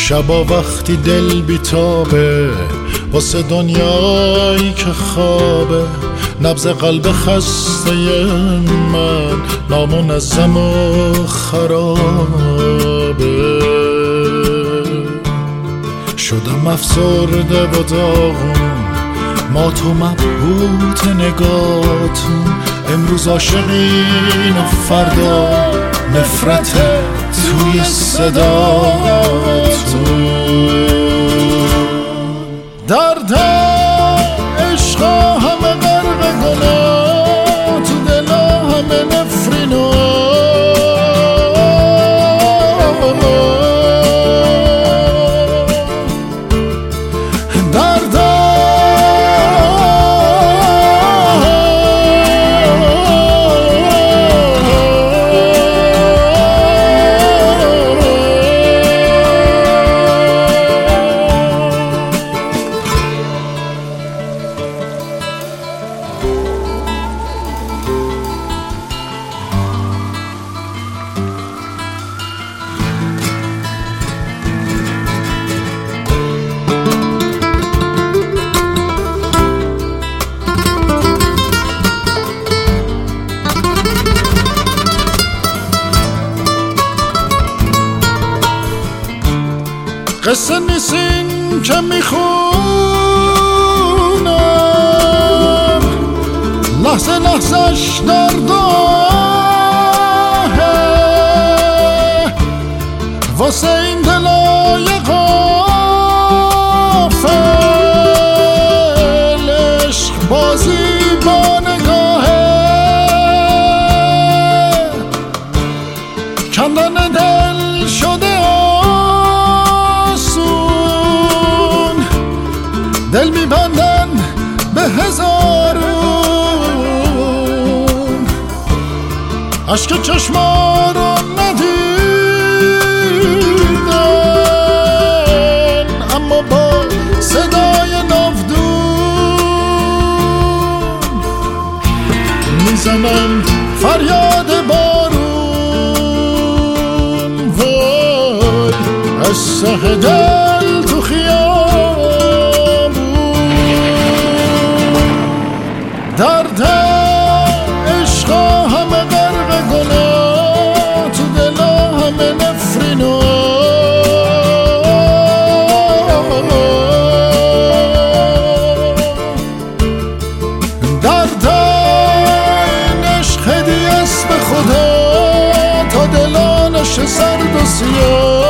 شبا وقتی دل بیتابه واسه دنیایی که خوابه، نبض قلب خسته من نامنظم و خرابه. شدم افسرده و داغون، ما تو مبهوت نگاتون، امروز عاشقین و فردا نفرت توی صداتون. درد عشقا همه غرق گناه، تو دلا همه نفرین و قصه نیستین که میخونم، لحظه لحظهش درد آهه واسه این دلای غافل، عشق بازی با نگاهه، کندن دل شده دل میبندن به هزارون، عشق چشما رو ندیدن اما با صدای ناودون میزنن فریاد بارون. وای از ته دل تو خیال درد عشقا همه غرق گناه، تو دلا همه نفرین و درد این عشق هدیه است به خدا تا دلانش سرد و سیاه.